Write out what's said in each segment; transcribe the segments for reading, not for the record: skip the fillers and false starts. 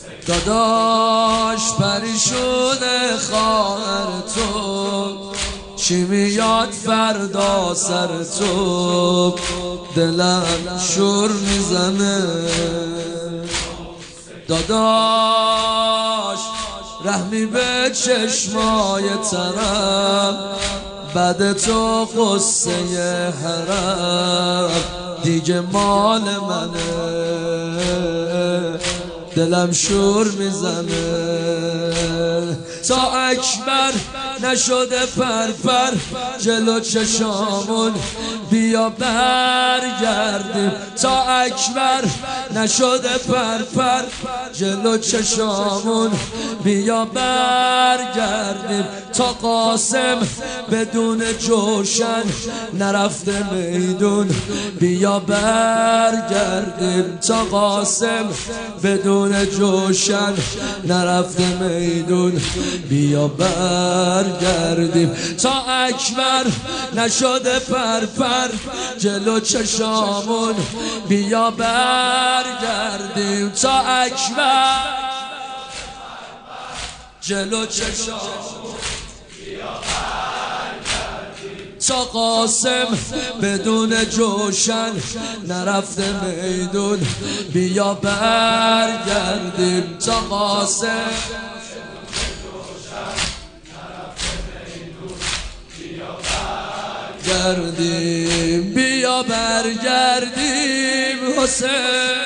داداش پریشون خواهر تو، چی میاد فردا سر تو؟ دلم شور میزنه داداش، رحمی به چشمای ترم، بعد تو قصه حرم دیگه مال منه، دلم شور میزنه تا اکبر نشده پرپر جلو چشامون، بیا برگردیم تا اکبر نشده پرپر جلو چشامون، بیا برگردیم تا قاسم بدون جوشن نرفته میدون، بیا برگردیم تا قاسم بدون جوشن نرفته میدون، بیا برگردیم تا اکبر نشده پرپر جلو چشامون، بیا برگردیم تا اکبر جلو چشامون، تا قاسم بدون جوشن نرفته میدون، بیا برگردیم تا قاسم گردیم، بیا برگردیم حسین،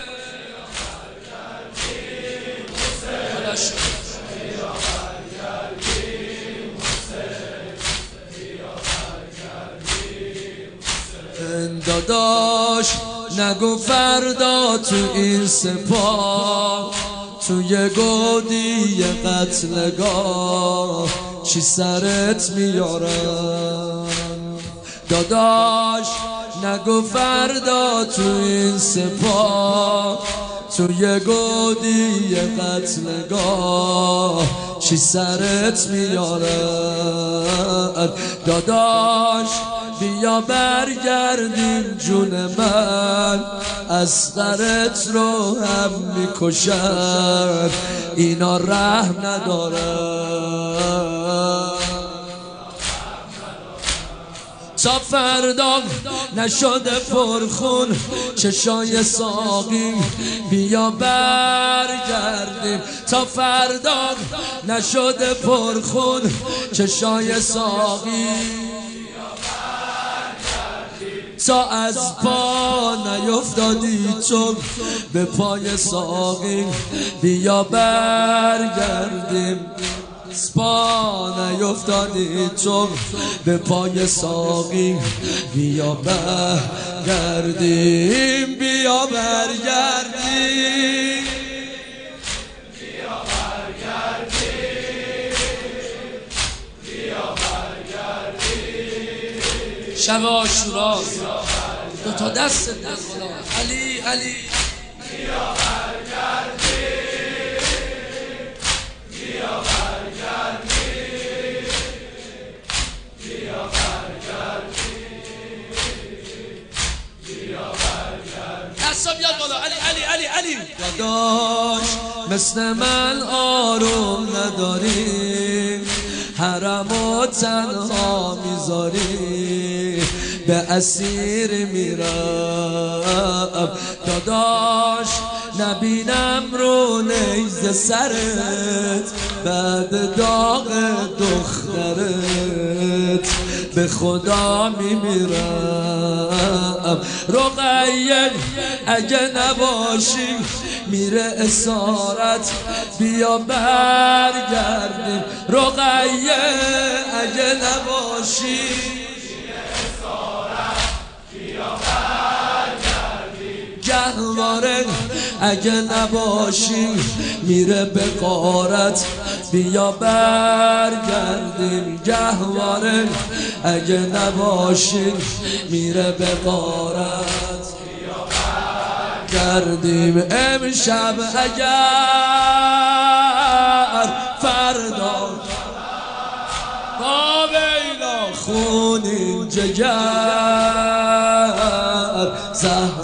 داداش نگو فردا تو این سپاه توی گودی قتلگاه چی سرت میارم، داداش نگو فردا تو این سپاه توی گودی قتلگاه چی سرت میارن، داداش بیا برگردیم جون من، اصغرت رو هم میکشن اینا رحم ندارن، تا فردا نشده پرخون چشای ساقی، بیا برگردیم تا فردا نشده پرخون چشای ساقی، تا از پا نیفتادی تو به پای ساقی، بیا برگردیم پا نیفتادی تو به پای ساقی، بیا برگردیم بیا برگردیم بیا برگردیم بیا برگردیم شب عاشورا دو تا دست خدا علی علی، بیا برگردیم بیا برگردیم بیا برگردیم بیا برگردیم، دستا بیاد بالا علی علی علی علی، داداش مثل من آروم نداری، حرمو تنها میذاری، به اسیر میرم داداش، نبینم رو نیزه سرت بعد داغ دخترت، به خدا میمیرم رقیه اگه نباشی میره اسارت، بیا برگردیم رقیه اگه نباشی گهواره اگه نباشی میره به غارت، بیا برگردیم گهواره اگه نباشی میره به غارت، بیا برگردیم امشب اگر فردا با بینا خونین جگر، زهر